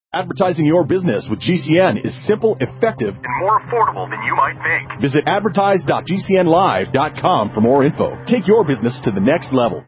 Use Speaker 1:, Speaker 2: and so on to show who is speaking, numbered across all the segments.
Speaker 1: Advertising your business with GCN is simple, effective, and more affordable than you might think. Visit advertise.gcnlive.com for more info. Take your business to the next level.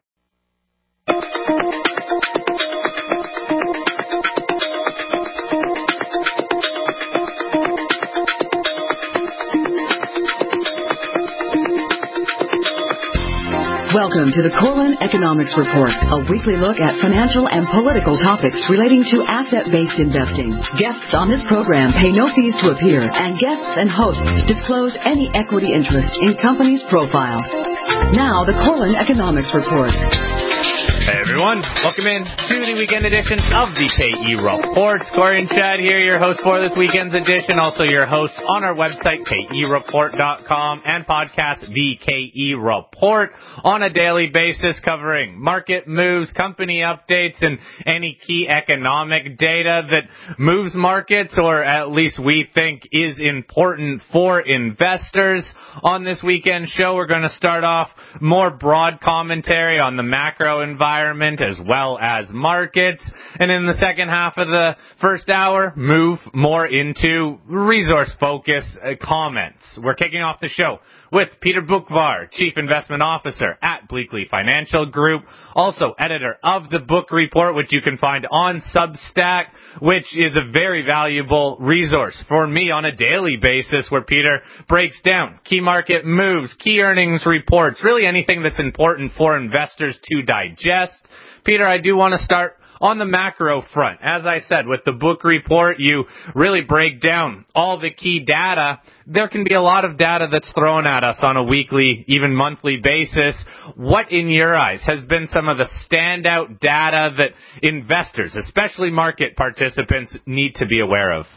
Speaker 2: Welcome to the Corlin Economics Report, a weekly look at financial and political topics relating to asset-based investing. Guests on this program pay no fees to appear, and guests and hosts disclose any equity interest in companies' profiles. Now, the Corlin Economics Report.
Speaker 3: Hey everyone, welcome in to the weekend edition of the KE Report. Corey and Chad here, your hosts for this weekend's edition, also your hosts on our website, kereport.com, and podcast The KE Report, on a daily basis covering market moves, company updates, and any key economic data that moves markets, or at least we think is important for investors. On this weekend show, we're going to start off more broad commentary on the macro environment as well as markets, and in the second half of the first hour, move more into resource focus comments. We're kicking off the show with Peter Boockvar, Chief Investment Officer at Bleakley Financial Group, also editor of the book report, which you can find on Substack, which is a very valuable resource for me on a daily basis, where Peter breaks down key market moves, key earnings reports, really anything that's important for investors to digest. Peter, I do want to start on the macro front. As I said, with the book report, you really break down all the key data. There can be a lot of data that's thrown at us on a weekly, even monthly basis. What, in your eyes, has been some of the standout data that investors, especially market participants, need to be aware of?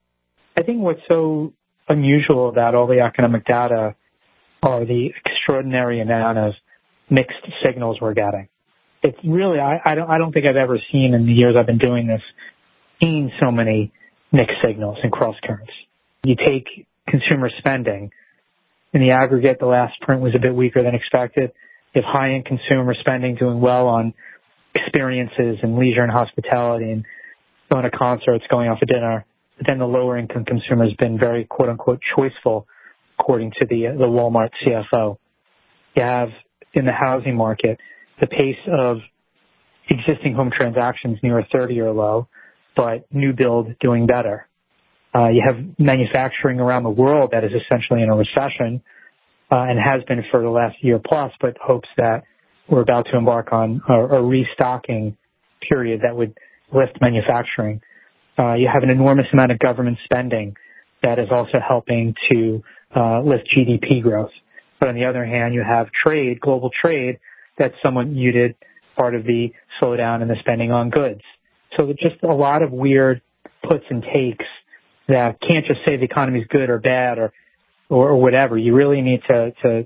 Speaker 4: I think what's so unusual about all the economic data are the extraordinary amount of mixed signals we're getting. It's really, I don't think I've ever seen in the years I've been doing this, seen so many mixed signals and cross currents. You take consumer spending. In the aggregate, the last print was a bit weaker than expected. You have high-end consumer spending doing well on experiences and leisure and hospitality and going to concerts, going out for dinner. But then the lower-income consumer has been very, quote-unquote, choiceful, according to the Walmart CFO. You have, in the housing market, the pace of existing home transactions near a 30-year low, but new build doing better. You have manufacturing around the world that is essentially in a recession and has been for the last year plus, but hopes that we're about to embark on a restocking period that would lift manufacturing. You have an enormous amount of government spending that is also helping to lift GDP growth. But on the other hand, you have trade, global trade, that's somewhat muted, part of the slowdown in the spending on goods. So there's just a lot of weird puts and takes that can't just say the economy's good or bad or whatever. You really need to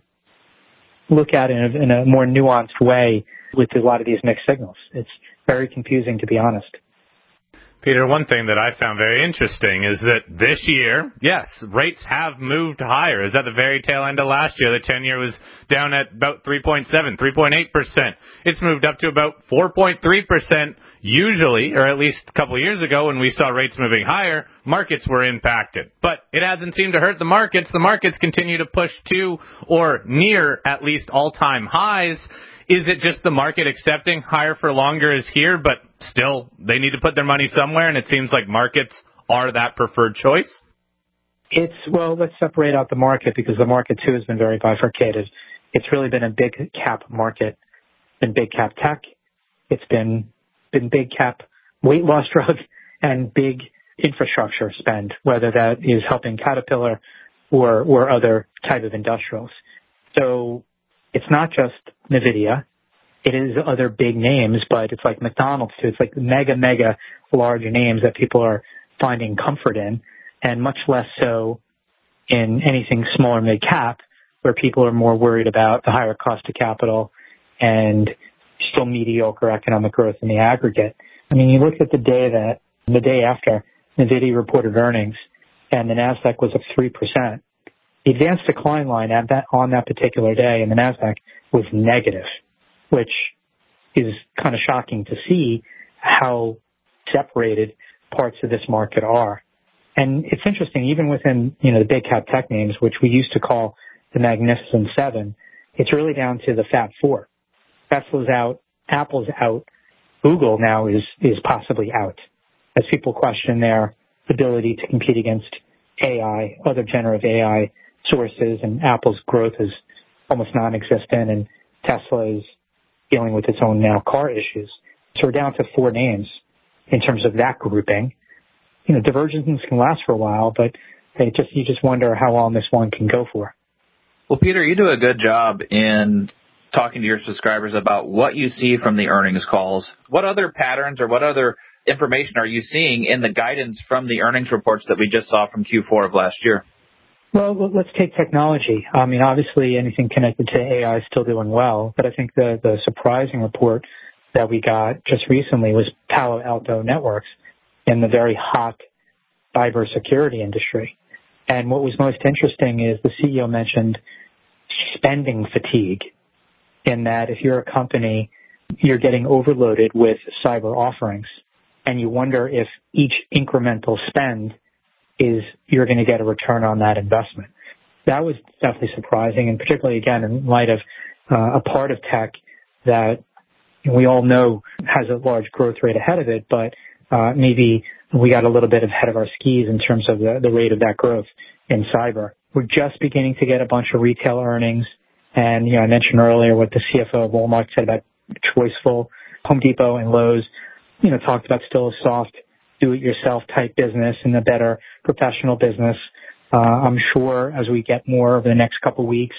Speaker 4: look at it in a more nuanced way with a lot of these mixed signals. It's very confusing, to be honest.
Speaker 3: Peter, one thing that I found very interesting is that this year, yes, rates have moved higher. Is at the very tail end of last year, the 10-year was down at about 3.7, 3.8%. It's moved up to about 4.3%. Usually, or at least a couple of years ago when we saw rates moving higher, markets were impacted. But it hasn't seemed to hurt the markets. The markets continue to push to or near at least all-time highs. Is it just the market accepting higher for longer is here, but still they need to put their money somewhere, and it seems like markets are that preferred choice?
Speaker 4: Well, let's separate out the market, because the market, too, has been very bifurcated. It's really been a big cap market, been big cap tech. It's been big cap weight loss drug and big infrastructure spend, whether that is helping Caterpillar or other type of industrials. So it's not just NVIDIA. It is other big names, but it's like McDonald's too. It's like mega large names that people are finding comfort in, and much less so in anything smaller mid cap, where people are more worried about the higher cost of capital and still mediocre economic growth in the aggregate. I mean, you look at the day after NVIDIA reported earnings and the NASDAQ was up 3%. The advanced decline line on that particular day in the NASDAQ was negative, which is kind of shocking to see how separated parts of this market are. And it's interesting, even within, the big cap tech names, which we used to call the Magnificent Seven, it's really down to the Fat Four. Tesla's out, Apple's out, Google now is possibly out, as people question their ability to compete against AI, other generative AI sources, and Apple's growth is almost non-existent, and Tesla is dealing with its own now car issues. So we're down to 4 names in terms of that grouping. Divergences can last for a while, but you just wonder how long this one can go for.
Speaker 5: Well, Peter, you do a good job in talking to your subscribers about what you see from the earnings calls. What other patterns or what other information are you seeing in the guidance from the earnings reports that we just saw from Q4 of last year?
Speaker 4: Well, let's take technology. I mean, obviously anything connected to AI is still doing well, but I think the surprising report that we got just recently was Palo Alto Networks in the very hot cybersecurity industry. And what was most interesting is the CEO mentioned spending fatigue, in that if you're a company, you're getting overloaded with cyber offerings, and you wonder if each incremental spend you're going to get a return on that investment. That was definitely surprising, and particularly, again, in light of a part of tech that we all know has a large growth rate ahead of it, but maybe we got a little bit ahead of our skis in terms of the rate of that growth in cyber. We're just beginning to get a bunch of retail earnings, and I mentioned earlier what the CFO of Walmart said about Choiceful. Home Depot and Lowe's, talked about still a soft do-it-yourself type business and a better professional business. I'm sure as we get more over the next couple of weeks,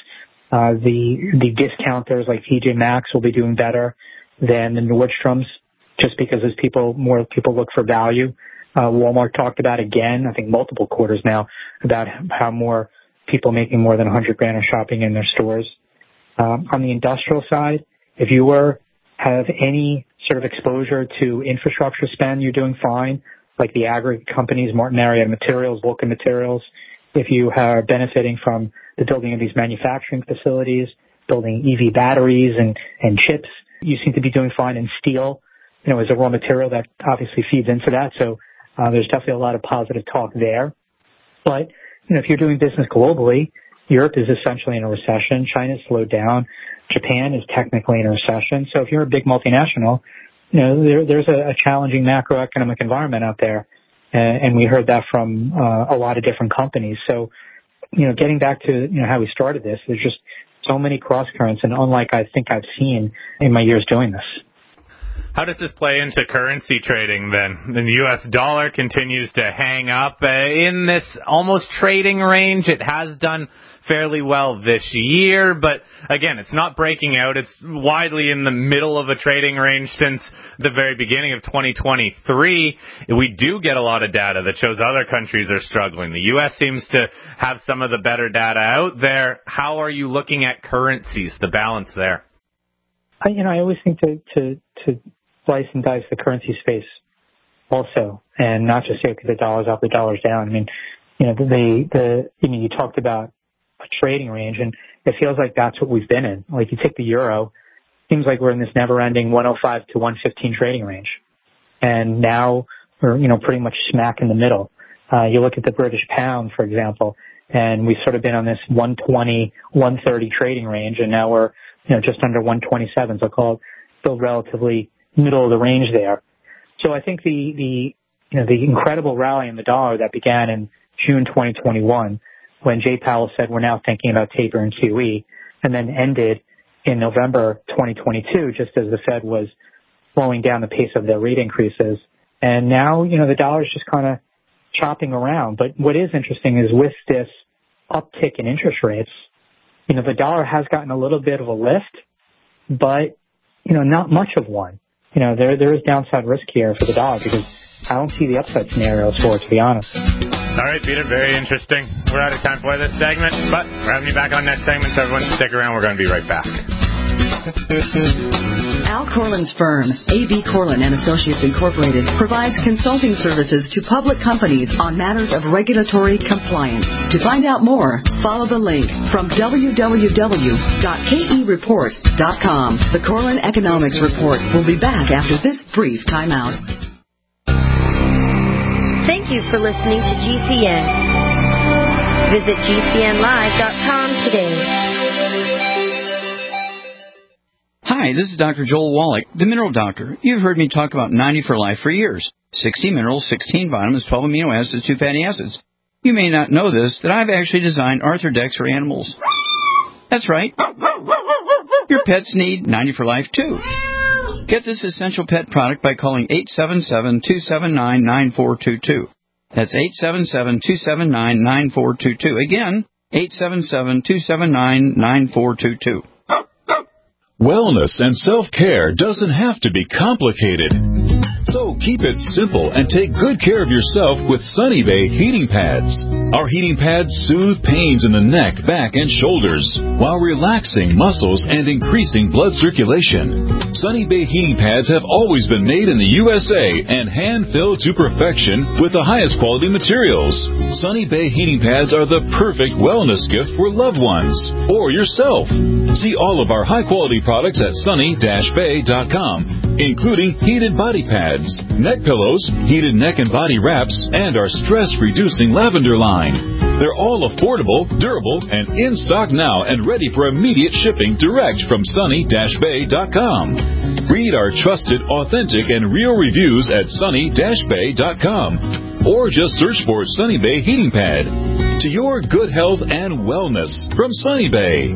Speaker 4: the discounters like TJ Maxx will be doing better than the Nordstroms, just because as more people look for value. Walmart talked about again, I think multiple quarters now, about how more people making more than $100,000 are shopping in their stores. On the industrial side, if you have any sort of exposure to infrastructure spend, you're doing fine, like the aggregate companies, Martin Marietta Materials, Vulcan Materials. If you are benefiting from the building of these manufacturing facilities, building EV batteries and chips, you seem to be doing fine. And steel, is a raw material that obviously feeds into that. So there's definitely a lot of positive talk there. But, if you're doing business globally, Europe is essentially in a recession. China's slowed down. Japan is technically in a recession. So if you're a big multinational, there's a challenging macroeconomic environment out there. And we heard that from a lot of different companies. So, getting back to, how we started this, there's just so many cross currents, and unlike I think I've seen in my years doing this.
Speaker 3: How does this play into currency trading then? The U.S. dollar continues to hang up in this almost trading range. It has done fairly well this year, but again, it's not breaking out. It's widely in the middle of a trading range since the very beginning of 2023. We do get a lot of data that shows other countries are struggling. The U.S. seems to have some of the better data out there. How are you looking at currencies, the balance there?
Speaker 4: I always think to slice and dice the currency space also, and not just say, okay, the dollar's up, the dollar's down. I mean, you talked about a trading range, and it feels like that's what we've been in. Like, you take the euro, seems like we're in this never-ending 105 to 115 trading range, and now we're pretty much smack in the middle. You look at the British pound, for example, and we've sort of been on this 120, 130 trading range, and now we're just under 127. So call it still relatively middle of the range there. So I think the incredible rally in the dollar that began in June 2021, when Jay Powell said we're now thinking about tapering QE, and then ended in November 2022, just as the Fed was slowing down the pace of their rate increases. And now, the dollar's just kind of chopping around. But what is interesting is with this uptick in interest rates, the dollar has gotten a little bit of a lift, but, not much of one. There is downside risk here for the dollar because I don't see the upside scenarios for it, to be honest.
Speaker 3: All right, Peter, very interesting. We're out of time for this segment, but we're having you back on next segment, so everyone stick around. We're going to be right back.
Speaker 2: Al Corlin's firm, A.B. Corlin & Associates Incorporated, provides consulting services to public companies on matters of regulatory compliance. To find out more, follow the link from www.kereport.com. The Corlin Economics Report will be back after this brief timeout.
Speaker 6: you for listening to GCN. Visit GCNlive.com today.
Speaker 7: Hi, this is Dr. Joel Wallach, the Mineral Doctor. You've heard me talk about 90 for Life for years. 60 minerals, 16 vitamins, 12 amino acids, 2 fatty acids. You may not know this, that I've actually designed Arthrodex for animals. That's right. Your pets need 90 for Life, too. Get this essential pet product by calling 877-279-9422. That's 877-279-9422. Again, 877-279-9422.
Speaker 1: Wellness and self-care doesn't have to be complicated. So keep it simple and take good care of yourself with Sunny Bay heating pads. Our heating pads soothe pains in the neck, back, and shoulders while relaxing muscles and increasing blood circulation. Sunny Bay heating pads have always been made in the USA and hand-filled to perfection with the highest quality materials. Sunny Bay heating pads are the perfect wellness gift for loved ones or yourself. See all of our high-quality products at sunny-bay.com, including heated body pads, neck pillows, heated neck and body wraps, and our stress-reducing lavender line. They're all affordable, durable, and in stock now and ready for immediate shipping direct from sunny-bay.com. Read our trusted, authentic, and real reviews at sunny-bay.com or just search for Sunny Bay Heating Pad. To your good health and wellness from Sunny Bay.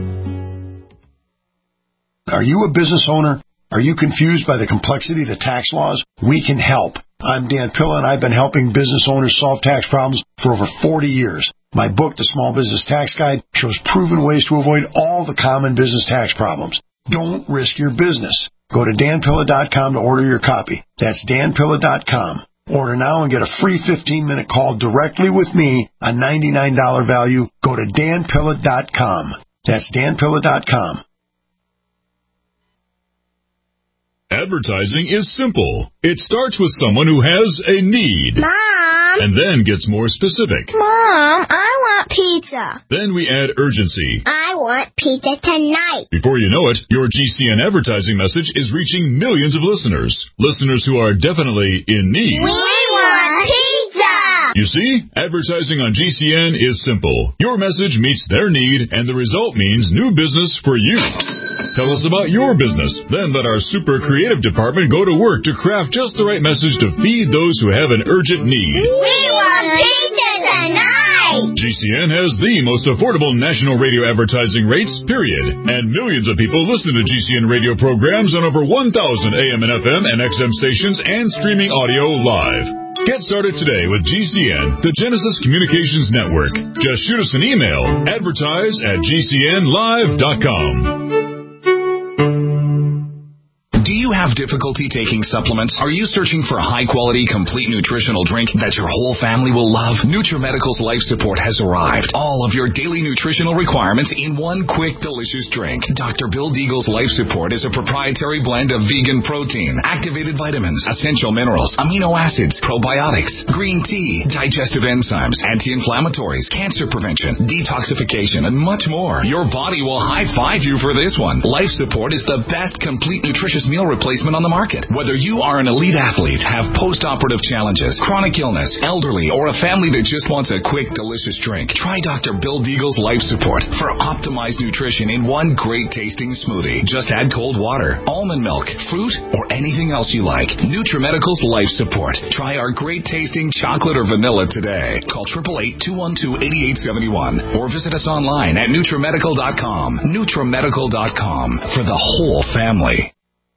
Speaker 8: Are you a business owner? Are you confused by the complexity of the tax laws? We can help. I'm Dan Pilla, and I've been helping business owners solve tax problems for over 40 years. My book, The Small Business Tax Guide, shows proven ways to avoid all the common business tax problems. Don't risk your business. Go to danpilla.com to order your copy. That's danpilla.com. Order now and get a free 15-minute call directly with me, a $99 value. Go to danpilla.com. That's danpilla.com.
Speaker 9: Advertising is simple. It starts with someone who has a need.
Speaker 10: Mom!
Speaker 9: And then gets more specific.
Speaker 10: Mom, I want pizza.
Speaker 9: Then we add urgency.
Speaker 10: I want pizza tonight.
Speaker 9: Before you know it, your GCN advertising message is reaching millions of listeners. Listeners who are definitely in need.
Speaker 10: We want pizza!
Speaker 9: You see, advertising on GCN is simple. Your message meets their need, and the result means new business for you. Tell us about your business. Then let our super creative department go to work to craft just the right message to feed those who have an urgent need.
Speaker 10: We want pizza tonight!
Speaker 9: GCN has the most affordable national radio advertising rates, period. And millions of people listen to GCN radio programs on over 1,000 AM and FM and XM stations and streaming audio live. Get started today with GCN, the Genesis Communications Network. Just shoot us an email, advertise@gcnlive.com.
Speaker 11: Do you have difficulty taking supplements? Are you searching for a high-quality, complete nutritional drink that your whole family will love? NutriMedical's Life Support has arrived. All of your daily nutritional requirements in one quick, delicious drink. Dr. Bill Deagle's Life Support is a proprietary blend of vegan protein, activated vitamins, essential minerals, amino acids, probiotics, green tea, digestive enzymes, anti-inflammatories, cancer prevention, detoxification, and much more. Your body will high-five you for this one. Life Support is the best complete nutritious meal replacement on the market. Whether you are an elite athlete, have post-operative challenges, chronic illness, elderly, or a family that just wants a quick, delicious drink, try Dr. Bill Deagle's Life Support for optimized nutrition in one great-tasting smoothie. Just add cold water, almond milk, fruit, or anything else you like. NutriMedical's Life Support. Try our great-tasting chocolate or vanilla today. Call 888-212-8871 or visit us online at NutriMedical.com. NutriMedical.com for the whole family.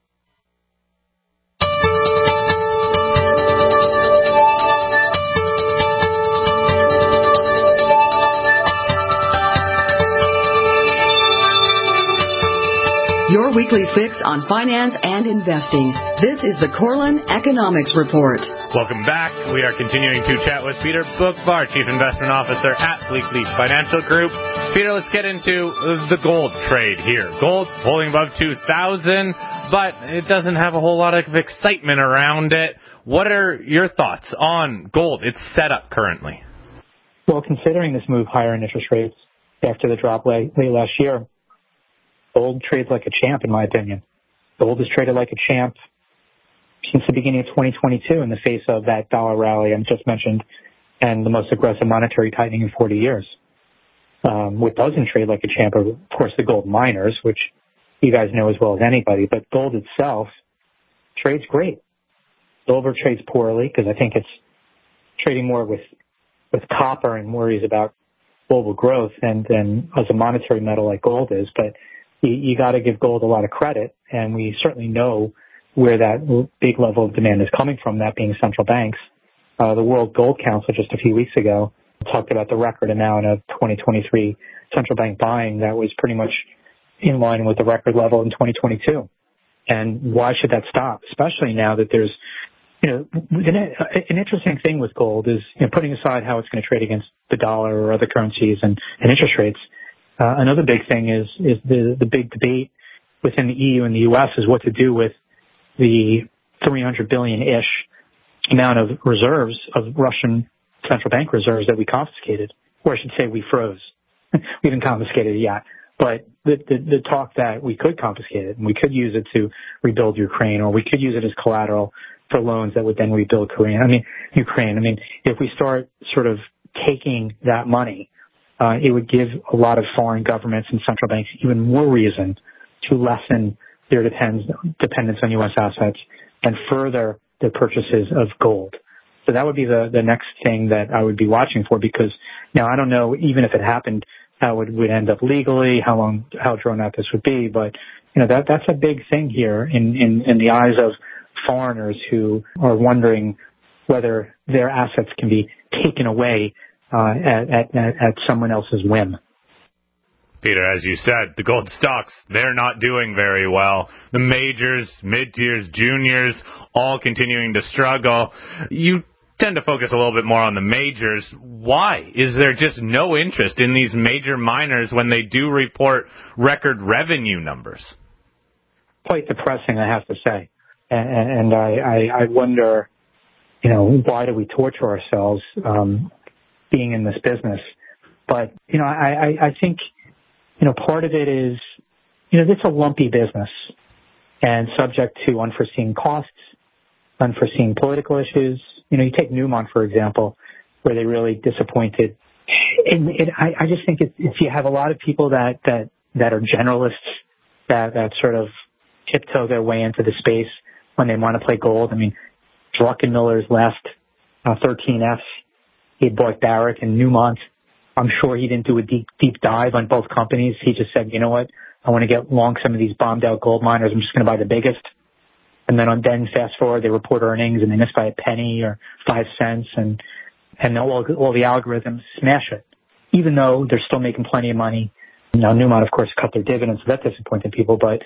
Speaker 2: Your weekly fix on finance and investing. This is the Corlin Economics Report.
Speaker 3: Welcome back. We are continuing to chat with Peter Bookvar, Chief Investment Officer at Fleet Fleet Financial Group. Peter, let's get into the gold trade here. Gold holding above 2,000, but it doesn't have a whole lot of excitement around it. What are your thoughts on gold? It's set up currently.
Speaker 4: Well, considering this move higher in interest rates after the drop late last year, gold trades like a champ, in my opinion. Gold has traded like a champ since the beginning of 2022 in the face of that dollar rally I just mentioned and the most aggressive monetary tightening in 40 years. What doesn't trade like a champ are, of course, the gold miners, which you guys know as well as anybody, but gold itself trades great. Silver trades poorly because I think it's trading more with copper and worries about global growth than as a monetary metal like gold is. But you got to give gold a lot of credit, and we certainly know where that big level of demand is coming from, that being central banks. The World Gold Council just a few weeks ago talked about the record amount of 2023 central bank buying that was pretty much in line with the record level in 2022. And why should that stop? Especially now that there's, an interesting thing with gold is, putting aside how it's going to trade against the dollar or other currencies and interest rates. Another big thing is the big debate within the EU and the U.S. is what to do with the 300 billion-ish amount of reserves of Russian central bank reserves that we confiscated, or I should say we froze. We haven't confiscated it yet, but the talk that we could confiscate it and we could use it to rebuild Ukraine, or we could use it as collateral for loans that would then rebuild Ukraine. If we start sort of taking that money, it would give a lot of foreign governments and central banks even more reason to lessen their dependence on U.S. assets and further their purchases of gold. So that would be the next thing that I would be watching for, because now I don't know, even if it happened, how it would end up legally, how drawn out this would be, but that's a big thing here in the eyes of foreigners who are wondering whether their assets can be taken away at someone else's whim.
Speaker 3: Peter, as you said, the gold stocks, they're not doing very well. The majors, mid-tiers, juniors, all continuing to struggle. You tend to focus a little bit more on the majors. Why? Is there just no interest in these major miners when they do report record revenue numbers?
Speaker 4: Quite depressing, I have to say. And I wonder, why do we torture ourselves being in this business? But, I think, part of it is, it's a lumpy business and subject to unforeseen costs, unforeseen political issues. You take Newmont, for example, where they really disappointed. And I just think if you have a lot of people that are generalists, that sort of tiptoe their way into the space when they want to play gold. Druckenmiller's last 13 Fs, he had bought Barrick and Newmont. I'm sure he didn't do a deep dive on both companies. He just said, you know what, I want to get long some of these bombed out gold miners. I'm just going to buy the biggest. And then fast forward, they report earnings and they miss by a penny or 5 cents, and all the algorithms smash it, even though they're still making plenty of money. Now, Newmont, of course, cut their dividends, so that disappointed people. But,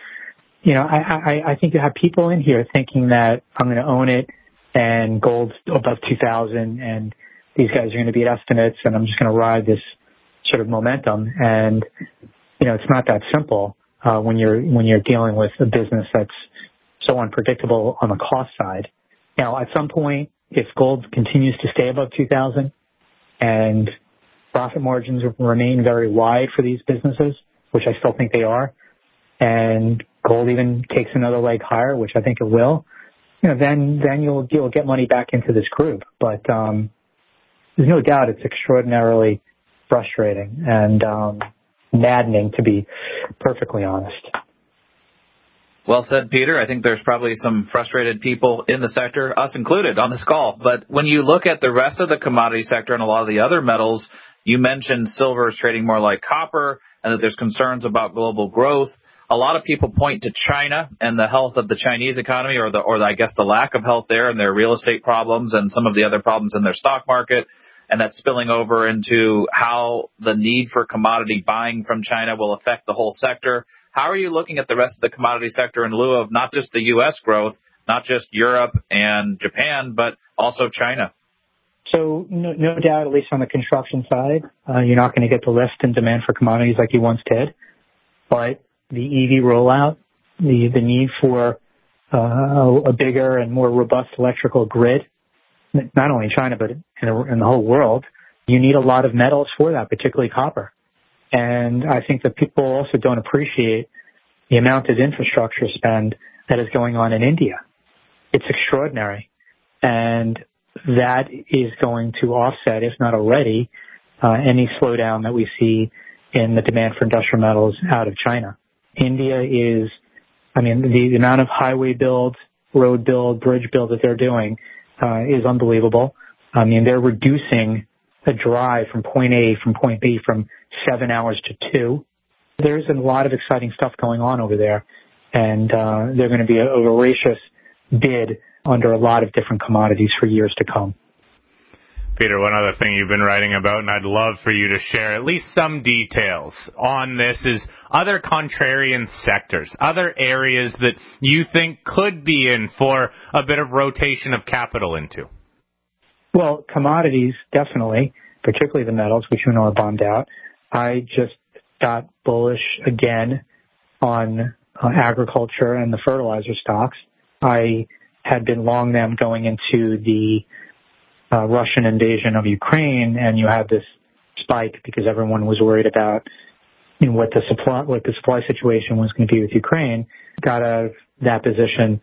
Speaker 4: I think you have people in here thinking that I'm going to own it and gold's above 2,000 and these guys are going to beat estimates and I'm just going to ride this sort of momentum. And, it's not that simple when you're dealing with a business that's so unpredictable on the cost side. Now, at some point, if gold continues to stay above 2,000 and profit margins remain very wide for these businesses, which I still think they are, and gold even takes another leg higher, which I think it will, then you'll get money back into this group. But there's no doubt it's extraordinarily frustrating and maddening, to be perfectly honest.
Speaker 5: Well said, Peter. I think there's probably some frustrated people in the sector, us included, on this call. But when you look at the rest of the commodity sector and a lot of the other metals, you mentioned silver is trading more like copper and that there's concerns about global growth. A lot of people point to China and the health of the Chinese economy, or the lack of health there, and their real estate problems and some of the other problems in their stock market. And that's spilling over into how the need for commodity buying from China will affect the whole sector. How are you looking at the rest of the commodity sector in lieu of not just the U.S. growth, not just Europe and Japan, but also China?
Speaker 4: So no doubt, at least on the construction side, you're not going to get the lift in demand for commodities like you once did. But the EV rollout, the need for a bigger and more robust electrical grid, not only in China, but in the whole world, you need a lot of metals for that, particularly copper. And I think that people also don't appreciate the amount of infrastructure spend that is going on in India. It's extraordinary. And that is going to offset, if not already, any slowdown that we see in the demand for industrial metals out of China. India is, the amount of highway build, road build, bridge build that they're doing is unbelievable. They're reducing the drive from point A from point B from 7 hours to 2. There's a lot of exciting stuff going on over there, and they're going to be a voracious bid under a lot of different commodities for years to come.
Speaker 3: Peter, one other thing you've been writing about, and I'd love for you to share at least some details on this, is other contrarian sectors, other areas that you think could be in for a bit of rotation of capital into.
Speaker 4: Well, commodities, definitely, particularly the metals, which are bombed out. I just got bullish again on agriculture and the fertilizer stocks. I had been long them going into the Russian invasion of Ukraine, and you had this spike because everyone was worried about what the supply situation was going to be with Ukraine. Got out of that position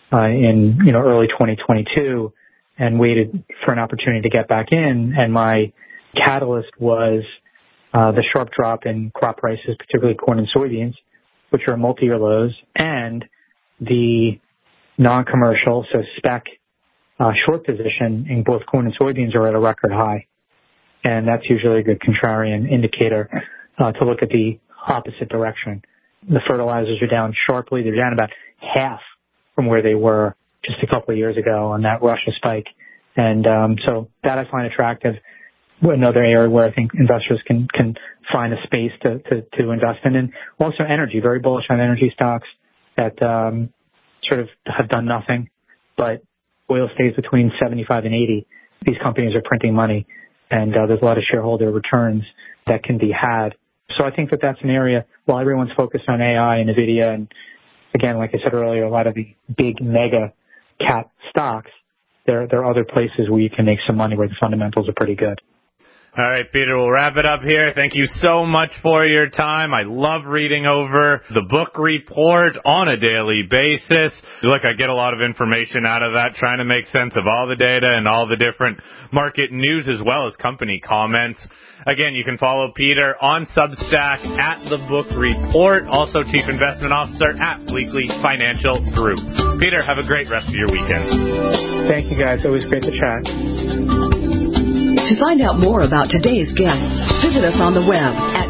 Speaker 4: in early 2022 and waited for an opportunity to get back in. And my catalyst was the sharp drop in crop prices, particularly corn and soybeans, which are multi-year lows, and the non-commercial, so spec short position in both corn and soybeans are at a record high. And that's usually a good contrarian indicator to look at the opposite direction. The fertilizers are down sharply. They're down about half from where they were just a couple of years ago on that Russia spike. And so that I find attractive. Another area where I think investors can find a space to invest in. And also energy, very bullish on energy stocks that sort of have done nothing, but oil stays between 75 and 80. These companies are printing money, and there's a lot of shareholder returns that can be had. So I think that that's an area, while everyone's focused on AI and NVIDIA, and again, like I said earlier, a lot of the big mega cap stocks, there are other places where you can make some money where the fundamentals are pretty good.
Speaker 3: All right, Peter, we'll wrap it up here. Thank you so much for your time. I love reading over the book report on a daily basis. Look, I get a lot of information out of that, trying to make sense of all the data and all the different market news as well as company comments. Again, you can follow Peter on Substack at The Book Report, also Chief Investment Officer at Bleakley Financial Group. Peter, have a great rest of your weekend.
Speaker 4: Thank you, guys. Always great to chat.
Speaker 2: To find out more about today's guests, visit us on the web at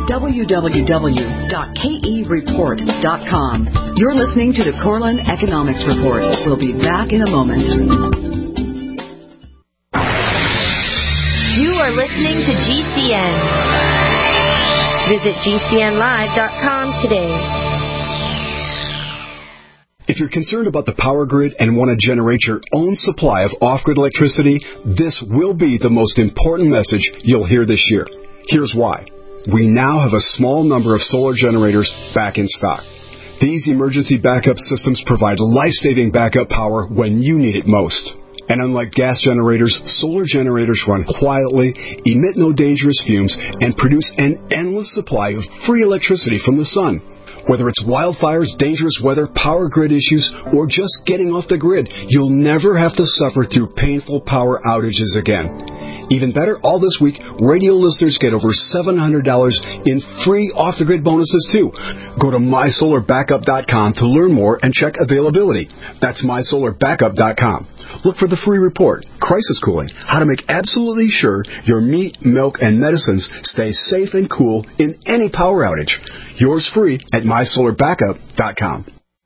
Speaker 2: www.kereport.com. You're listening to the Corlin Economics Report. We'll be back in a moment.
Speaker 6: You are listening to GCN. Visit GCNlive.com today.
Speaker 12: If you're concerned about the power grid and want to generate your own supply of off-grid electricity, this will be the most important message you'll hear this year. Here's why. We now have a small number of solar generators back in stock. These emergency backup systems provide life-saving backup power when you need it most. And unlike gas generators, solar generators run quietly, emit no dangerous fumes, and produce an endless supply of free electricity from the sun. Whether it's wildfires, dangerous weather, power grid issues, or just getting off the grid, you'll never have to suffer through painful power outages again. Even better, all this week, radio listeners get over $700 in free off-the-grid bonuses, too. Go to mysolarbackup.com to learn more and check availability. That's mysolarbackup.com. Look for the free report, Crisis Cooling, how to make absolutely sure your meat, milk, and medicines stay safe and cool in any power outage. Yours free at mysolarbackup.com.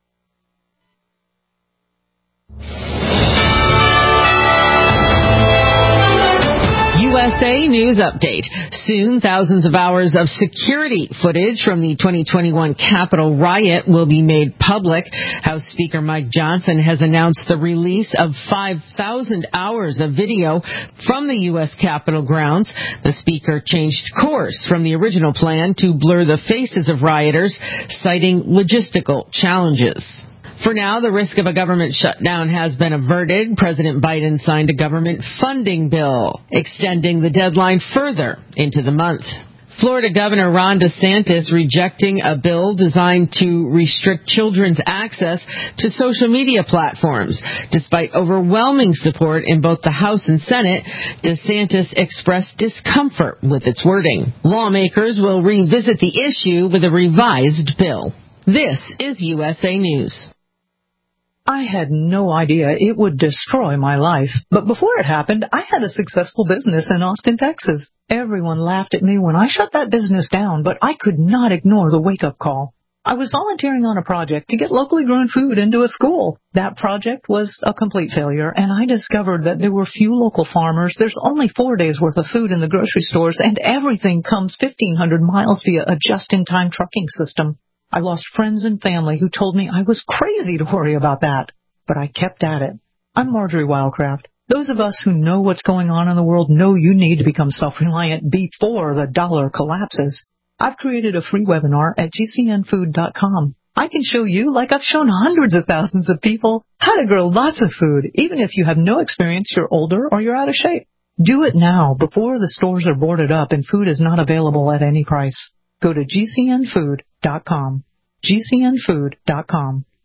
Speaker 13: USA News Update. Soon, thousands of hours of security footage from the 2021 Capitol riot will be made public. House Speaker Mike Johnson has announced the release of 5,000 hours of video from the U.S. Capitol grounds. The Speaker changed course from the original plan to blur the faces of rioters, citing logistical challenges. For now, the risk of a government shutdown has been averted. President Biden signed a government funding bill, extending the deadline further into the month. Florida Governor Ron DeSantis rejecting a bill designed to restrict children's access to social media platforms. Despite overwhelming support in both the House and Senate, DeSantis expressed discomfort with its wording. Lawmakers will revisit the issue with a revised bill. This is USA News.
Speaker 14: I had no idea it would destroy my life. But before it happened, I had a successful business in Austin, Texas. Everyone laughed at me when I shut that business down, but I could not ignore the wake-up call. I was volunteering on a project to get locally grown food into a school. That project was a complete failure, and I discovered that there were few local farmers. There's only 4 days' worth of food in the grocery stores, and everything comes 1,500 miles via a just-in-time trucking system. I lost friends and family who told me I was crazy to worry about that, but I kept at it. I'm Marjorie Wildcraft. Those of us who know what's going on in the world know you need to become self-reliant before the dollar collapses. I've created a free webinar at gcnfood.com. I can show you, like I've shown hundreds of thousands of people, how to grow lots of food, even if you have no experience, you're older, or you're out of shape. Do it now before the stores are boarded up and food is not available at any price. Go to gcnfood.com. gcnfood.com.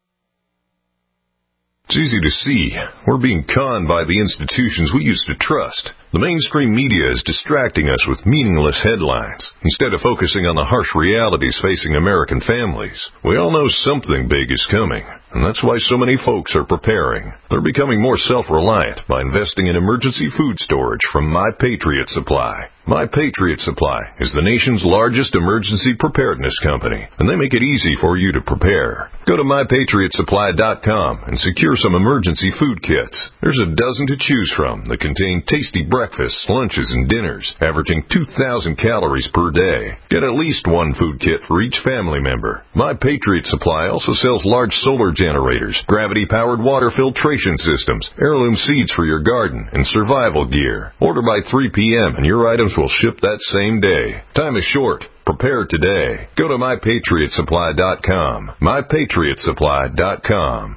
Speaker 15: It's easy to see. We're being conned by the institutions we used to trust. The mainstream media is distracting us with meaningless headlines instead of focusing on the harsh realities facing American families. We all know something big is coming, and that's why so many folks are preparing. They're becoming more self-reliant by investing in emergency food storage from My Patriot Supply. My Patriot Supply is the nation's largest emergency preparedness company, and they make it easy for you to prepare. Go to MyPatriotSupply.com and secure some emergency food kits. There's a dozen to choose from that contain tasty breakfasts, lunches, and dinners, averaging 2,000 calories per day. Get at least one food kit for each family member. My Patriot Supply also sells large solar generators, gravity-powered water filtration systems, heirloom seeds for your garden, and survival gear. Order by 3 p.m. and your items will ship that same day. Time is short. Prepare today. Go to MyPatriotSupply.com. MyPatriotSupply.com.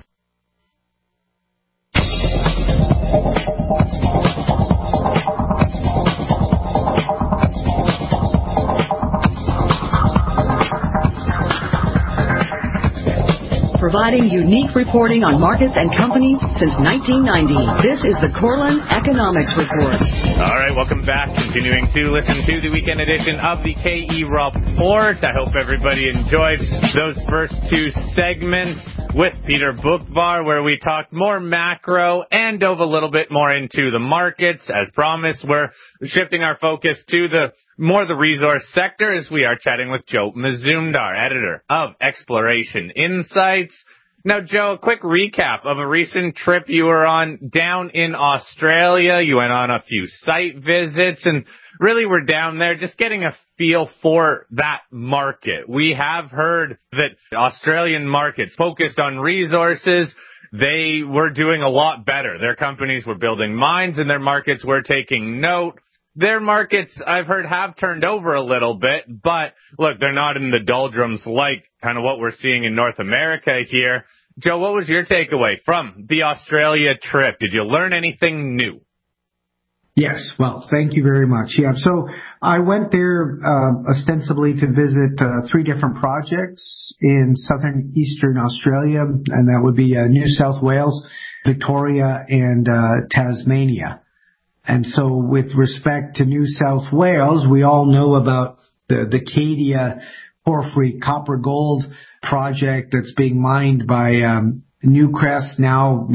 Speaker 2: Providing unique reporting on markets and companies since 1990. This is the Corlin Economics Report.
Speaker 3: All right, welcome back. Continuing to listen to the weekend edition of the KE Report. I hope everybody enjoyed those first two segments with Peter Bookvar, where we talked more macro and dove a little bit more into the markets. As promised, we're shifting our focus to the resource sector as we are chatting with Joe Mazumdar, editor of Exploration Insights. Now, Joe, a quick recap of a recent trip you were on down in Australia. You went on a few site visits and really were down there just getting a feel for that market. We have heard that Australian markets focused on resources. They were doing a lot better. Their companies were building mines and their markets were taking note. Their markets, I've heard, have turned over a little bit, but look, they're not in the doldrums like kind of what we're seeing in North America here. Joe, what was your takeaway from the Australia trip? Did you learn anything new?
Speaker 16: Yes, well, thank you very much. Yeah, so I went there ostensibly to visit 3 different projects in southern eastern Australia, and that would be New South Wales, Victoria, and Tasmania. And so with respect to New South Wales, we all know about the Cadia porphyry copper gold project that's being mined by Newcrest, now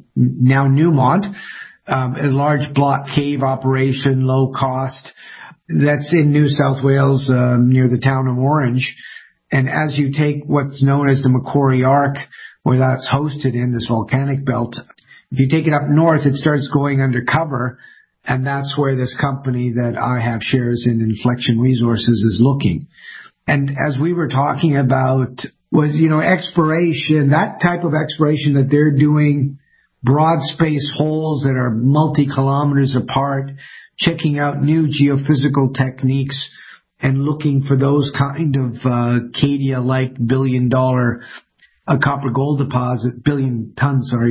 Speaker 16: Newmont, a large block cave operation, low cost. That's in New South Wales near the town of Orange. And as you take what's known as the Macquarie Arc, where that's hosted in this volcanic belt, if you take it up north, it starts going undercover. And that's where this company that I have shares in, Inflection Resources, is looking. And as we were talking about was, exploration, that type of exploration that they're doing, broad space holes that are multi-kilometers apart, checking out new geophysical techniques and looking for those kind of Cadia-like billion-ton copper gold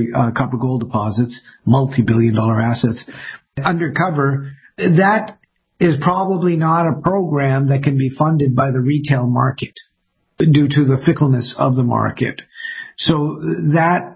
Speaker 16: deposits, multi-billion-dollar assets. Undercover, that is probably not a program that can be funded by the retail market due to the fickleness of the market. So that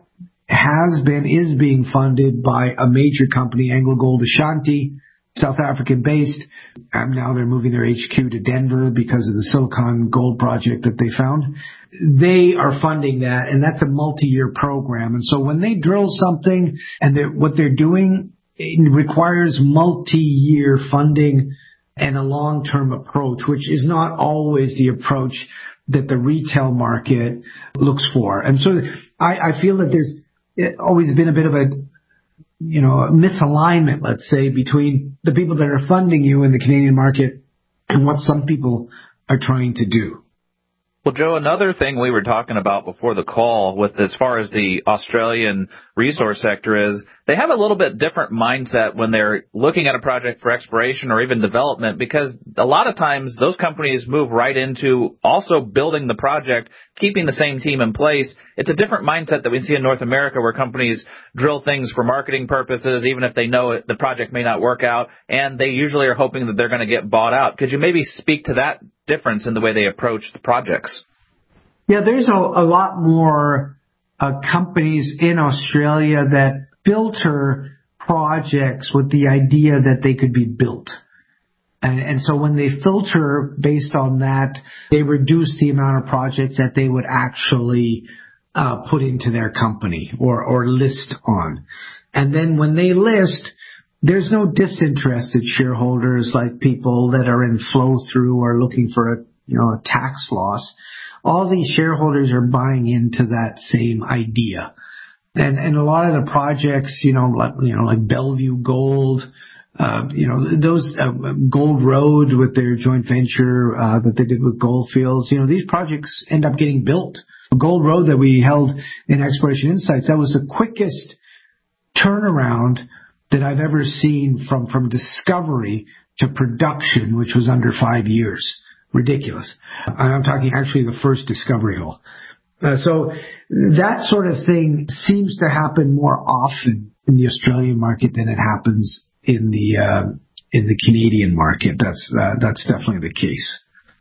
Speaker 16: is being funded by a major company, AngloGold Ashanti, South African based. Now they're moving their HQ to Denver because of the Silicon Gold project that they found. They are funding that, and that's a multi-year program. And so when they drill something and what they're doing, it requires multi-year funding and a long-term approach, which is not always the approach that the retail market looks for. And so I feel that there's always been a bit of a misalignment, let's say, between the people that are funding you in the Canadian market and what some people are trying to do.
Speaker 5: Well, Joe, another thing we were talking about before the call with as far as the Australian resource sector is they have a little bit different mindset when they're looking at a project for exploration or even development, because a lot of times those companies move right into also building the project, keeping the same team in place. It's a different mindset that we see in North America where companies drill things for marketing purposes, even if they know the project may not work out, and they usually are hoping that they're going to get bought out. Could you maybe speak to that difference in the way they approach the projects?
Speaker 16: Yeah, there's a lot more companies in Australia that filter projects with the idea that they could be built. And so when they filter based on that, they reduce the amount of projects that they would actually put into their company or list on. And then when they list, there's no disinterested shareholders like people that are in flow through or looking for a tax loss. All these shareholders are buying into that same idea. And a lot of the projects, like Bellevue Gold, those Gold Road with their joint venture that they did with Goldfields, these projects end up getting built. Gold Road that we held in Exploration Insights, that was the quickest turnaround that I've ever seen from discovery to production, which was under 5 years. Ridiculous. I'm talking actually the first discovery hole. So that sort of thing seems to happen more often in the Australian market than it happens in the Canadian market. That's definitely the case.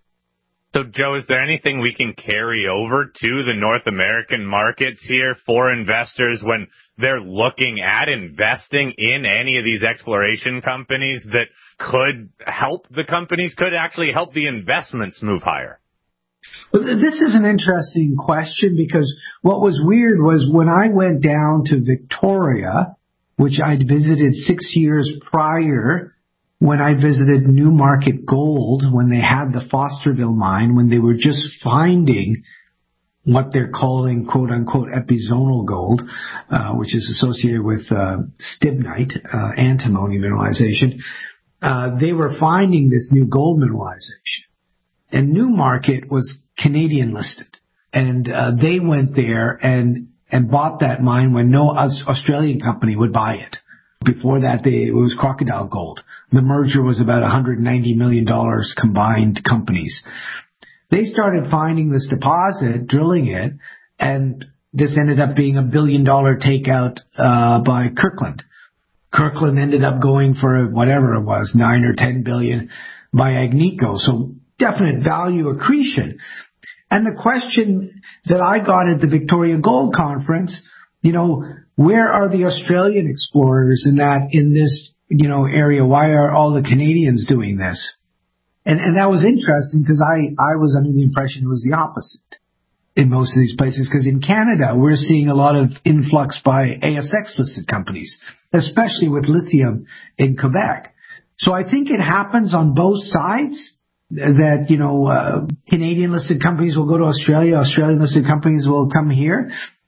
Speaker 3: So, Joe, is there anything we can carry over to the North American markets here for investors when they're looking at investing in any of these exploration companies that could help the companies, could actually help the investments move higher?
Speaker 16: Well, this is an interesting question because what was weird was when I went down to Victoria, which I'd visited 6 years prior, when I visited Newmarket Gold, when they had the Fosterville mine, when they were just finding what they're calling quote-unquote epizonal gold, which is associated with stibnite, antimony mineralization, they were finding this new gold mineralization. And Newmarket was Canadian listed. And they went there and bought that mine when no Australian company would buy it. Before that, it was Crocodile Gold. The merger was about $190 million combined companies. They started finding this deposit, drilling it, and this ended up being $1 billion takeout by Kirkland. Kirkland ended up going for whatever it was, 9 or 10 billion by Agnico. So definite value accretion. And the question that I got at the Victoria Gold Conference, where are the Australian explorers in this area? Why are all the Canadians doing this? And that was interesting because I was under the impression it was the opposite in most of these places, because in Canada we're seeing a lot of influx by ASX listed companies, especially with lithium in Quebec. So I think it happens on both sides that, Canadian listed companies will go to Australia, Australian listed companies will come here,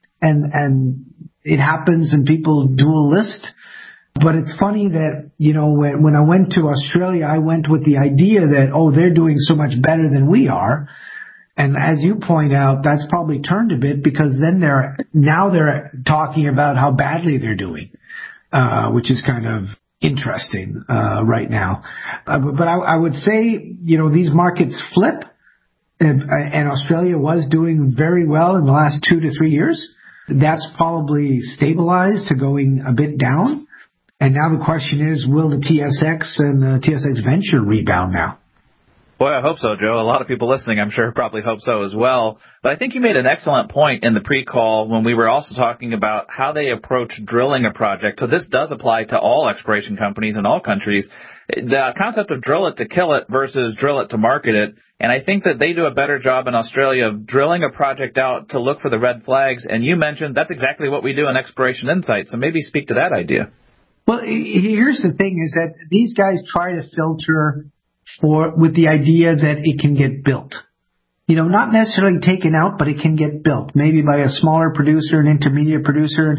Speaker 16: and it happens and people dual list. But it's funny that, when I went to Australia, I went with the idea that, they're doing so much better than we are. And as you point out, that's probably turned a bit because then they're talking about how badly they're doing, which is kind of interesting, right now. But I would say, these markets flip and Australia was doing very well in the last 2 to 3 years. That's probably stabilized to going a bit down. And now the question is, will the TSX and the TSX Venture rebound now?
Speaker 5: Boy, I hope so, Joe. A lot of people listening, I'm sure, probably hope so as well. But I think you made an excellent point in the pre-call when we were also talking about how they approach drilling a project. So this does apply to all exploration companies in all countries. The concept of drill it to kill it versus drill it to market it. And I think that they do a better job in Australia of drilling a project out to look for the red flags. And you mentioned that's exactly what we do in Exploration Insight. So maybe speak to that idea.
Speaker 16: Well, here's the thing is that these guys try to filter with the idea that it can get built. You know, not necessarily taken out, but it can get built, maybe by a smaller producer, an intermediate producer.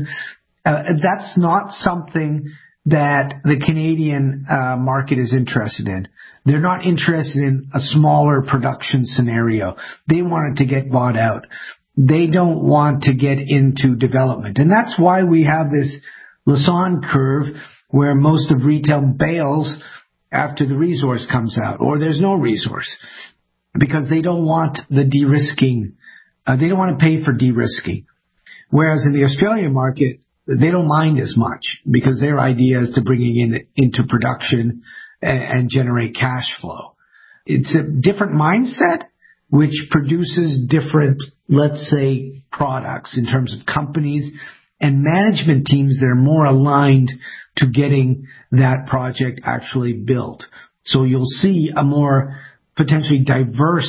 Speaker 16: That's not something that the Canadian market is interested in. They're not interested in a smaller production scenario. They want it to get bought out. They don't want to get into development. And that's why we have this Lassonde curve where most of retail bails after the resource comes out, or there's no resource, because they don't want the de-risking. They don't want to pay for de-risking. Whereas in the Australian market, they don't mind as much because their idea is to bringing in into production and generate cash flow. It's a different mindset which produces different, let's say, products in terms of companies and management teams that are more aligned to getting that project actually built. So you'll see a more potentially diverse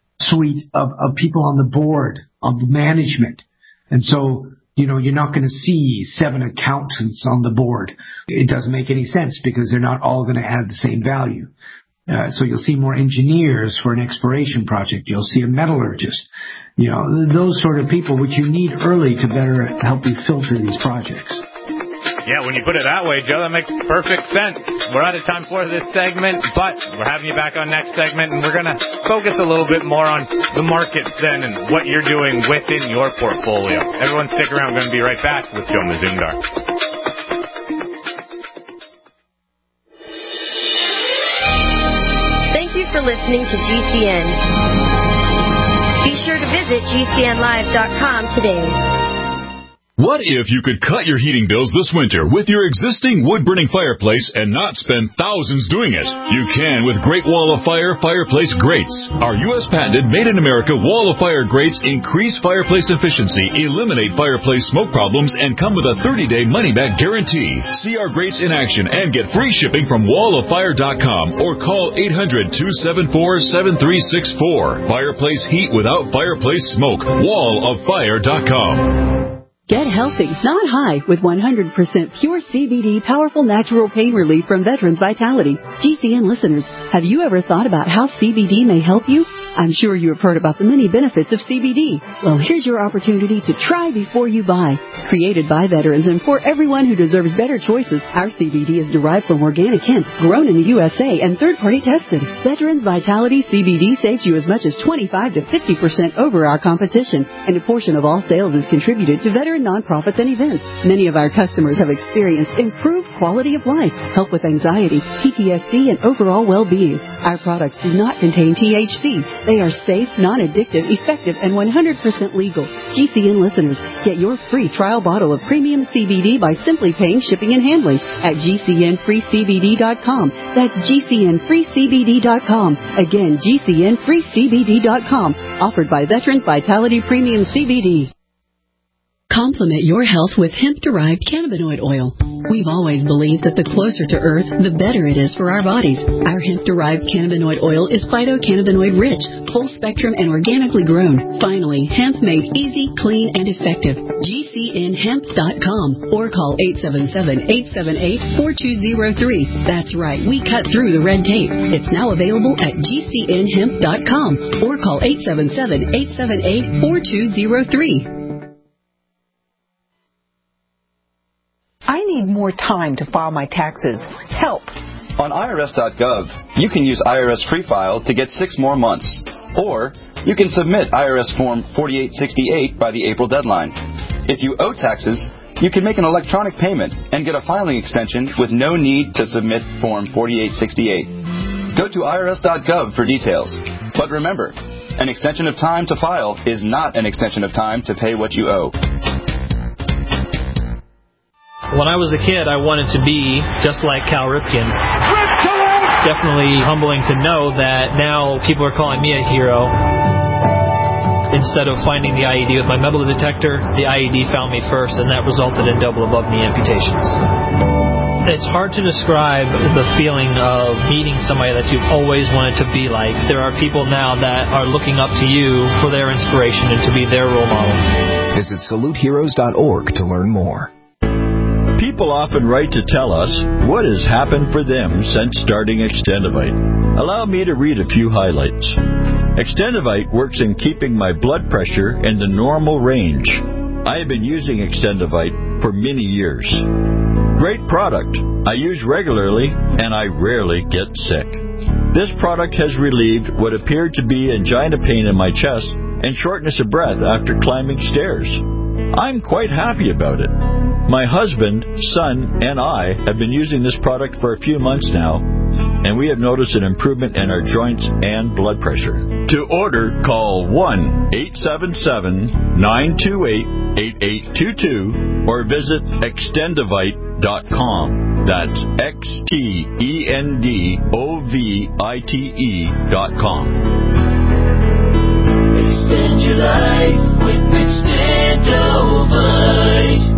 Speaker 16: suite of people on the board, of management. And so, you know, you're not going to see 7 accountants on the board. It doesn't make any sense because they're not all going to add the same value. So you'll see more engineers for an exploration project. You'll see a metallurgist. You know, those sort of people which you need early to better help you filter these projects.
Speaker 3: Yeah, when you put it that way, Joe, that makes perfect sense. We're out of time for this segment, but we're having you back on next segment, and we're going to focus a little bit more on the markets then and what you're doing within your portfolio. Everyone stick around. We're going to be right back with Joe Mazumdar.
Speaker 6: Thank you for listening to GCN. Be sure to visit GCNlive.com today.
Speaker 9: What if you could cut your heating bills this winter with your existing wood-burning fireplace and not spend thousands doing it? You can with Great Wall of Fire fireplace grates. Our U.S. patented made-in-America Wall of Fire grates increase fireplace efficiency, eliminate fireplace smoke problems, and come with a 30-day money-back guarantee. See our grates in action and get free shipping from walloffire.com or call 800-274-7364. Fireplace heat without fireplace smoke. walloffire.com.
Speaker 2: Get healthy, not high, with 100% pure CBD powerful natural pain relief from Veterans Vitality. GCN listeners, have you ever thought about how CBD may help you? I'm sure you have heard about the many benefits of CBD. Well, here's your opportunity to try before you buy. Created by veterans and for everyone who deserves better choices, our CBD is derived from organic hemp, grown in the USA, and third-party tested. Veterans Vitality CBD saves you as much as 25 to 50% over our competition, and a portion of all sales is contributed to veteran nonprofits and events. Many of our customers have experienced improved quality of life, help with anxiety, PTSD, and overall well-being. Our products do not contain THC. They are safe, non-addictive, effective, and 100% legal. GCN listeners, get your free trial bottle of premium CBD by simply paying shipping and handling at GCNFreeCBD.com. That's GCNFreeCBD.com. Again, GCNFreeCBD.com. Offered by Veterans Vitality Premium CBD. Complement your health with hemp-derived cannabinoid oil. We've always believed that the closer to Earth, the better it is for our bodies. Our hemp-derived cannabinoid oil is phytocannabinoid-rich, full-spectrum, and organically grown. Finally, hemp made easy, clean, and effective. GCNHemp.com or call 877-878-4203. That's right, we cut through the red tape. It's now available at GCNHemp.com or call 877-878-4203.
Speaker 14: I need more time to file my taxes. Help.
Speaker 17: On IRS.gov, you can use IRS Free File to get 6 more months. Or you can submit IRS Form 4868 by the April deadline. If you owe taxes, you can make an electronic payment and get a filing extension with no need to submit Form 4868. Go to IRS.gov for details. But remember, an extension of time to file is not an extension of time to pay what you owe.
Speaker 18: When I was a kid, I wanted to be just like Cal Ripken. It's definitely humbling to know that now people are calling me a hero. Instead of finding the IED with my metal detector, the IED found me first, and that resulted in double above knee amputations. It's hard to describe the feeling of meeting somebody that you've always wanted to be like. There are people now that are looking up to you for their inspiration and to be their role model.
Speaker 19: Visit SaluteHeroes.org to learn more.
Speaker 20: People often write to tell us what has happened for them since starting Extendivite. Allow me to read a few highlights. Extendivite works in keeping my blood pressure in the normal range. I have been using Extendivite for many years. Great product. I use regularly and I rarely get sick. This product has relieved what appeared to be angina pain in my chest and shortness of breath after climbing stairs. I'm quite happy about it. My husband, son, and I have been using this product for a few months now, and we have noticed an improvement in our joints and blood pressure. To order, call 1-877-928-8822 or visit Extendivite.com. That's XTENDOVITE.com.
Speaker 21: Extend your life with Extendovite.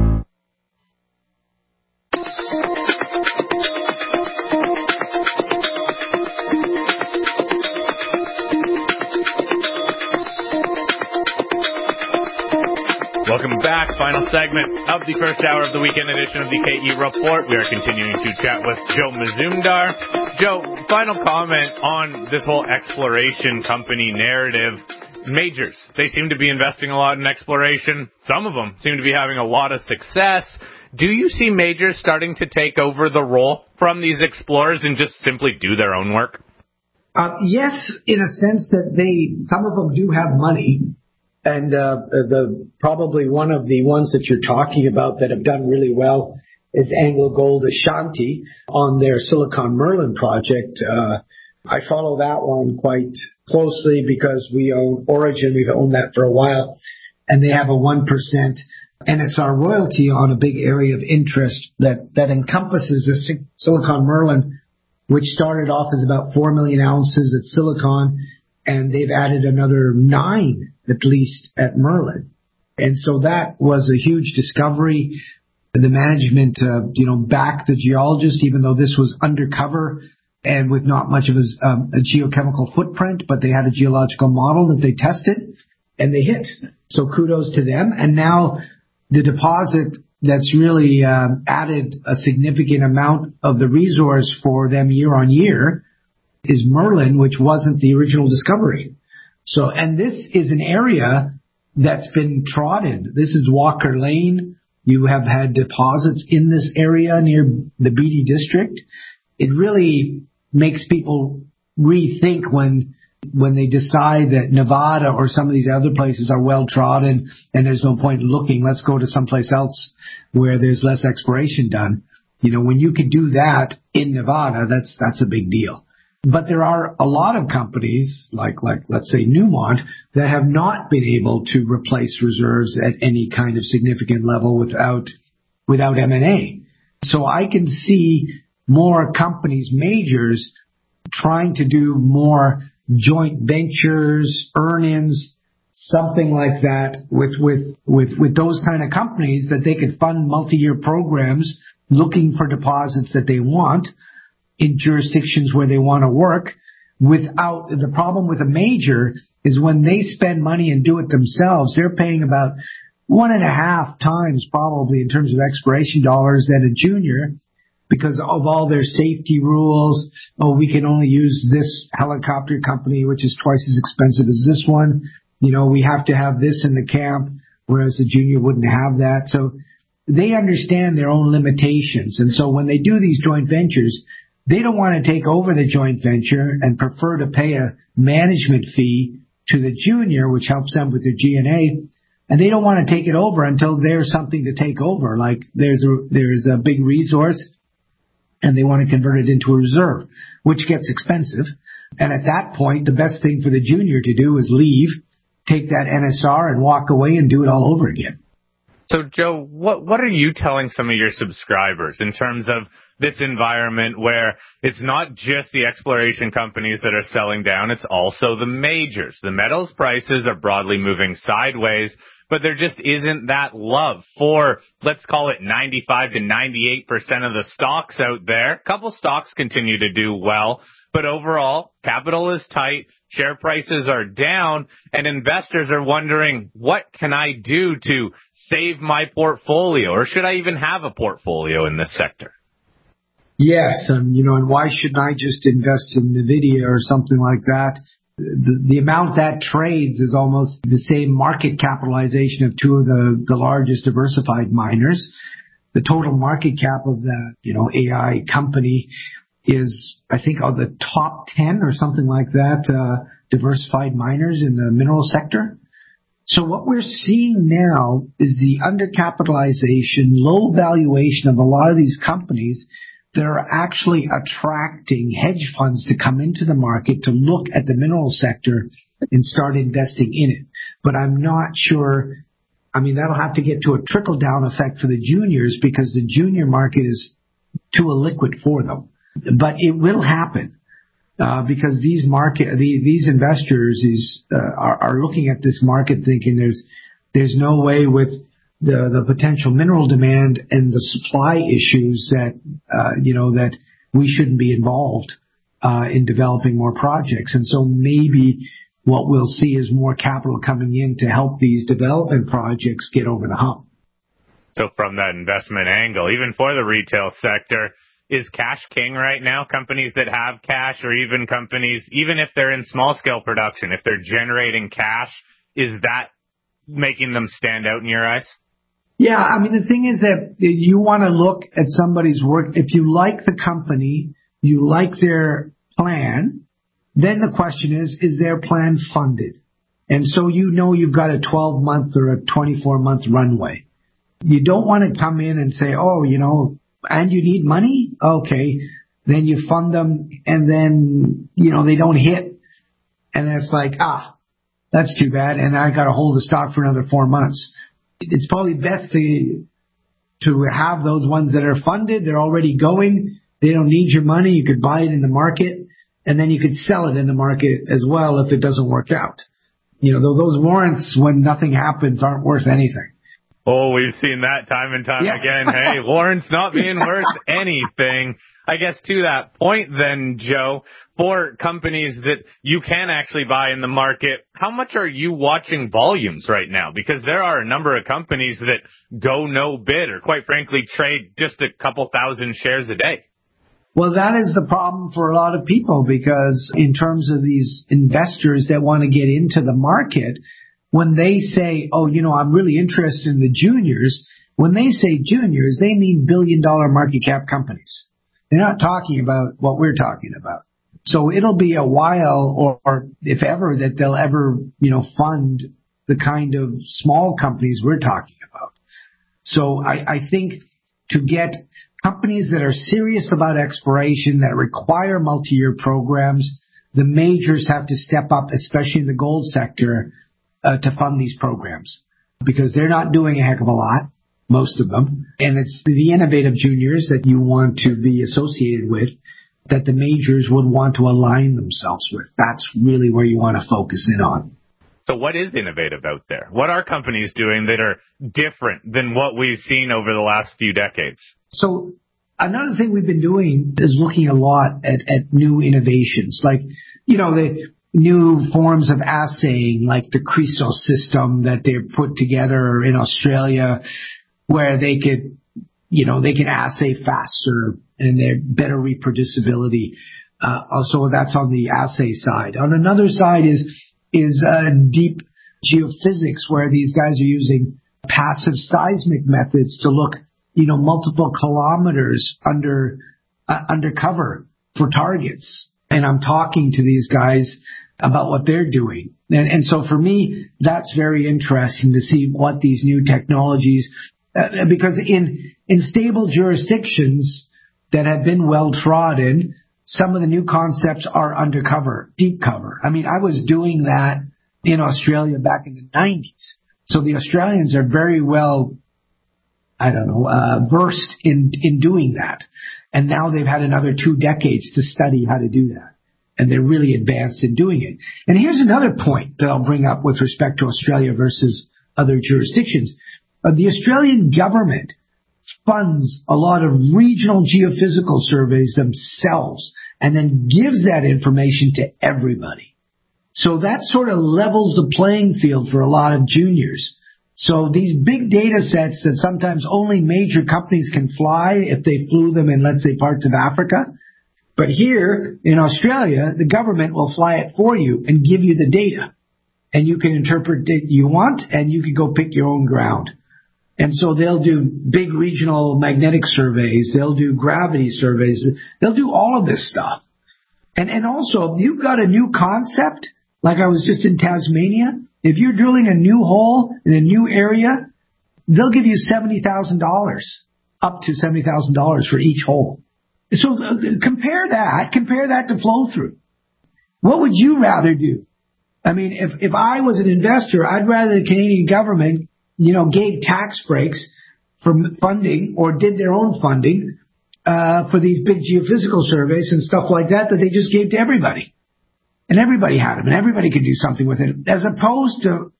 Speaker 3: Welcome back. Final segment of the first hour of the weekend edition of the KE Report. We are continuing to chat with Joe Mazumdar. Joe, final comment on this whole exploration company narrative. Majors, they seem to be investing a lot in exploration. Some of them seem to be having a lot of success. Do you see majors starting to take over the role from these explorers and just simply do their own work?
Speaker 16: Yes, in a sense that some of them do have money. And probably one of the ones that you're talking about that have done really well is AngloGold Ashanti on their Silicon Merlin project. I follow that one quite closely because we own Origin. We've owned that for a while. And they have a 1% NSR royalty on a big area of interest that encompasses the Silicon Merlin, which started off as about 4 million ounces at Silicon, and they've added another 9 at least at Merlin. And so that was a huge discovery. The management, backed the geologist, even though this was undercover and with not much of a geochemical footprint, but they had a geological model that they tested and they hit. So kudos to them. And now the deposit that's really added a significant amount of the resource for them year on year is Merlin, which wasn't the original discovery. So, and this is an area that's been trodden. This is Walker Lane. You have had deposits in this area near the Beatty district. It really makes people rethink when they decide that Nevada or some of these other places are well trodden and there's no point in looking. Let's go to someplace else where there's less exploration done. When you could do that in Nevada, that's a big deal. But there are a lot of companies, like let's say Newmont, that have not been able to replace reserves at any kind of significant level without M&A. So I can see more companies, majors, trying to do more joint ventures, earn-ins, something like that with those kind of companies that they could fund multi-year programs looking for deposits that they want in jurisdictions where they want to work. Without the problem with a major is when they spend money and do it themselves, they're paying about 1.5 times probably in terms of exploration dollars than a junior because of all their safety rules. Oh, we can only use this helicopter company, which is twice as expensive as this one. We have to have this in the camp, whereas the junior wouldn't have that. So they understand their own limitations. And so when they do these joint ventures, they don't want to take over the joint venture and prefer to pay a management fee to the junior, which helps them with their G&A. And they don't want to take it over until there's something to take over, like there's a big resource and they want to convert it into a reserve, which gets expensive. And at that point, the best thing for the junior to do is leave, take that NSR and walk away and do it all over again.
Speaker 3: So, Joe, what are you telling some of your subscribers in terms of this environment where it's not just the exploration companies that are selling down, it's also the majors. The metals prices are broadly moving sideways, but there just isn't that love for, let's call it 95 to 98% of the stocks out there. A couple stocks continue to do well, but overall, capital is tight, share prices are down, and investors are wondering, what can I do to save my portfolio, or should I even have a portfolio in this sector?
Speaker 16: Yes, and why shouldn't I just invest in NVIDIA or something like that? The amount that trades is almost the same market capitalization of two of the largest diversified miners. The total market cap of that, AI company is, I think, of the top 10 or something like that, diversified miners in the mineral sector. So what we're seeing now is the undercapitalization, low valuation of a lot of these companies that are actually attracting hedge funds to come into the market to look at the mineral sector and start investing in it. But I'm not sure, that'll have to get to a trickle-down effect for the juniors because the junior market is too illiquid for them. But it will happen because these investors are looking at this market thinking there's no way with the potential mineral demand and the supply issues that that we shouldn't be involved in developing more projects. And so maybe what we'll see is more capital coming in to help these development projects get over the hump.
Speaker 3: So from that investment angle, even for the retail sector, is cash king right now? Companies that have cash, or even companies, even if they're in small scale production, if they're generating cash, is that making them stand out in your eyes?
Speaker 16: Yeah, the thing is that you want to look at somebody's work. If you like the company, you like their plan, then the question is their plan funded? And so you've got a 12-month or a 24-month runway. You don't want to come in and say, and you need money? Okay. Then you fund them and then, they don't hit. And then it's like, that's too bad. And I got to hold the stock for another 4 months. It's probably best to have those ones that are funded. They're already going. They don't need your money. You could buy it in the market and then you could sell it in the market as well if it doesn't work out. Those warrants when nothing happens aren't worth anything.
Speaker 3: Oh, we've seen that time and time again. Hey, warrants not being worth anything. I guess to that point then, Joe, for companies that you can actually buy in the market, how much are you watching volumes right now? Because there are a number of companies that go no bid or quite frankly trade just a couple thousand shares a day.
Speaker 16: Well, that is the problem for a lot of people because in terms of these investors that want to get into the market, when they say, I'm really interested in the juniors, when they say juniors, they mean billion-dollar market cap companies. They're not talking about what we're talking about. So it'll be a while, or if ever, that they'll ever, fund the kind of small companies we're talking about. So I think to get companies that are serious about exploration, that require multi-year programs, the majors have to step up, especially in the gold sector, to fund these programs because they're not doing a heck of a lot, most of them. And it's the innovative juniors that you want to be associated with that the majors would want to align themselves with. That's really where you want to focus in on.
Speaker 3: So what is innovative out there? What are companies doing that are different than what we've seen over the last few decades?
Speaker 16: So another thing we've been doing is looking a lot at new innovations, like, the new forms of assaying, like the Chrysos system that they've put together in Australia, where they could, they can assay faster and they're better reproducibility. So that's on the assay side. On another side is deep geophysics, where these guys are using passive seismic methods to look, multiple kilometers undercover for targets. And I'm talking to these guys about what they're doing. And so for me, that's very interesting to see what these new technologies, because in stable jurisdictions that have been well trodden, some of the new concepts are undercover, deep cover. I was doing that in Australia back in the 90s. So the Australians are very well versed in doing that. And now they've had another 2 decades to study how to do that. And they're really advanced in doing it. And here's another point that I'll bring up with respect to Australia versus other jurisdictions. The Australian government funds a lot of regional geophysical surveys themselves and then gives that information to everybody. So that sort of levels the playing field for a lot of juniors. So these big data sets that sometimes only major companies can fly if they flew them in, let's say, parts of Africa. But here in Australia, the government will fly it for you and give you the data. And you can interpret it you want, and you can go pick your own ground. And so they'll do big regional magnetic surveys. They'll do gravity surveys. They'll do all of this stuff. And also, if you've got a new concept, like I was just in Tasmania, if you're drilling a new hole in a new area, they'll give you $70,000, up to $70,000 for each hole. So compare that to flow through. What would you rather do? I mean, if I was an investor, I'd rather the Canadian government, gave tax breaks for funding or did their own funding for these big geophysical surveys and stuff like that they just gave to everybody. And everybody had them, and everybody could do something with it, as opposed to,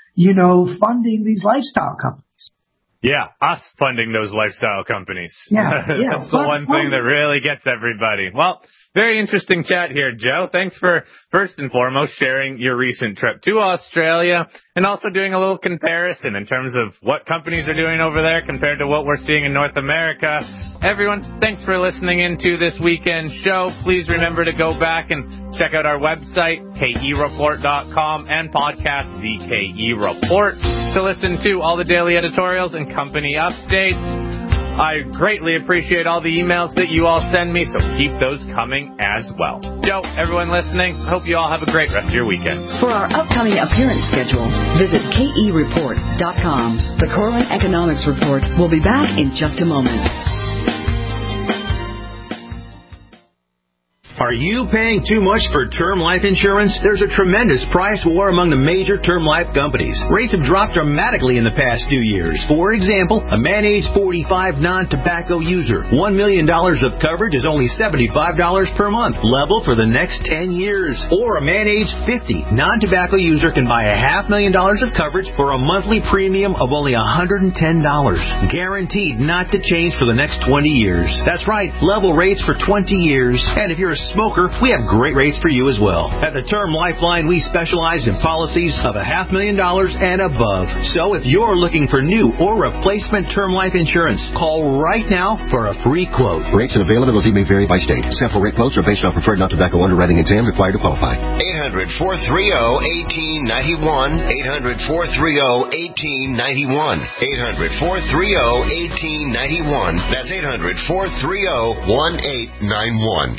Speaker 16: funding these lifestyle companies.
Speaker 3: Yeah, us funding those lifestyle companies.
Speaker 16: Yeah.
Speaker 3: That's the one thing that really gets everybody. Well, very interesting chat here, Joe. Thanks for, first and foremost, sharing your recent trip to Australia and also doing a little comparison in terms of what companies are doing over there compared to what we're seeing in North America. Everyone, thanks for listening into this weekend show. Please remember to go back and check out our website, kereport.com, and podcast The KE Report to listen to all the daily editorials and company updates. I greatly appreciate all the emails that you all send me, so keep those coming as well. Joe, everyone listening, hope you all have a great rest of your weekend.
Speaker 2: For our upcoming appearance schedule, visit kereport.com. The Corlin Economics Report will be back in just a moment.
Speaker 7: Are you paying too much for term life insurance? There's a tremendous price war among the major term life companies. Rates have dropped dramatically in the past 2 years. For example, a man age 45 non-tobacco user, $1 million of coverage is only $75 per month, level for the next 10 years. Or a man age 50 non-tobacco user can buy $500,000 of coverage for a monthly premium of only $110, guaranteed not to change for the next 20 years. That's right, level rates for 20 years. And if you're a smoker, we have great rates for you as well. At the Term Lifeline, we specialize in policies of $500,000 and above. So if you're looking for new or replacement term life insurance, call right now for a free quote.
Speaker 22: Rates and availability may vary by state. Sample rate quotes are based on preferred non-tobacco underwriting exam required to qualify.
Speaker 23: 800-430-1891. 800-430-1891. 800-430-1891. That's 800-430-1891.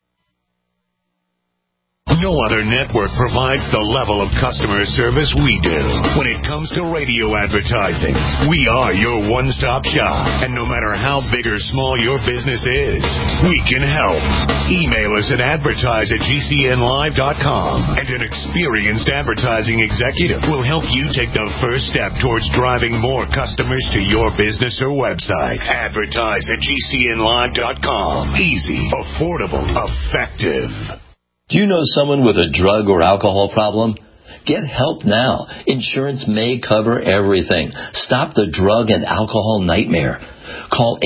Speaker 24: No other network provides the level of customer service we do. When it comes to radio advertising, we are your one-stop shop. And no matter how big or small your business is, we can help. Email us at advertise@gcnlive.com, and an experienced advertising executive will help you take the first step towards driving more customers to your business or website. Advertise@gcnlive.com. Easy, affordable, effective.
Speaker 25: Do you know someone with a drug or alcohol problem? Get help now. Insurance may cover everything. Stop the drug and alcohol nightmare. Call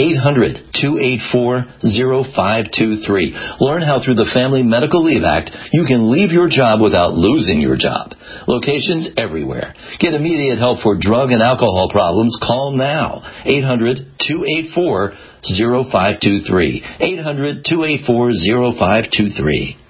Speaker 25: 800-284-0523. Learn how through the Family Medical Leave Act you can leave your job without losing your job. Locations everywhere. Get immediate help for drug and alcohol problems. Call now. 800-284-0523. 800-284-0523.